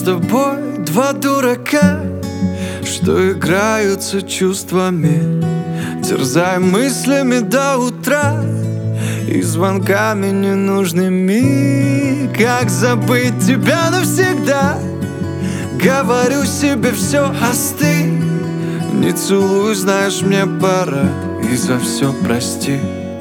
тобой два дурака, что играются чувствами, терзая мыслями до утра и звонками ненужными. Как забыть тебя навсегда? Говорю себе все, остынь. Не целуй, знаешь, мне пора, и за все прости.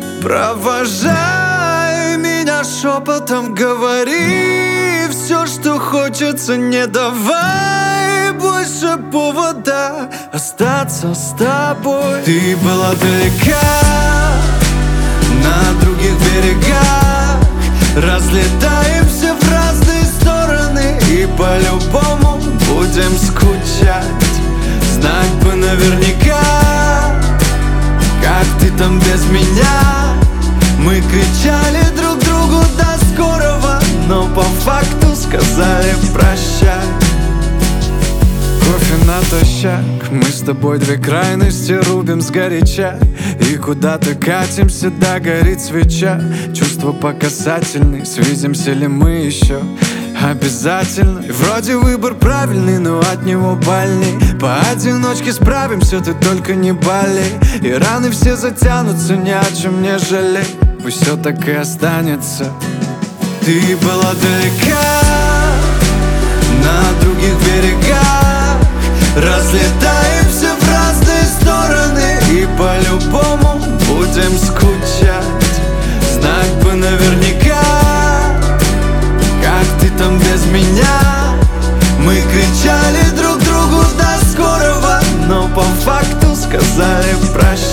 Провожай меня шепотом, говори все, что хочется, не давай больше повода остаться с тобой. Ты была далека, на других берегах, разлетаемся в разные стороны и по-любому будем скучать. Знать бы наверняка, как ты там без меня. Мы кричали друг другу до скорого, но по факту сказали прощай. Кофе натощак, мы с тобой две крайности рубим сгоряча, и куда-то катимся, да горит свеча. Чувства по касательной, свидимся ли мы еще? Обязательно. И вроде выбор правильный, но от него больней. Поодиночке справимся, ты только не болей. И раны все затянутся, ни о чем не жалей. Пусть все так и останется. Ты была далека, на других берегах, разлетаемся в разные стороны и по-любому будем скучать. Знать бы наверняка, как ты там без меня. Мы кричали друг другу до скорого, но по факту сказали прощай.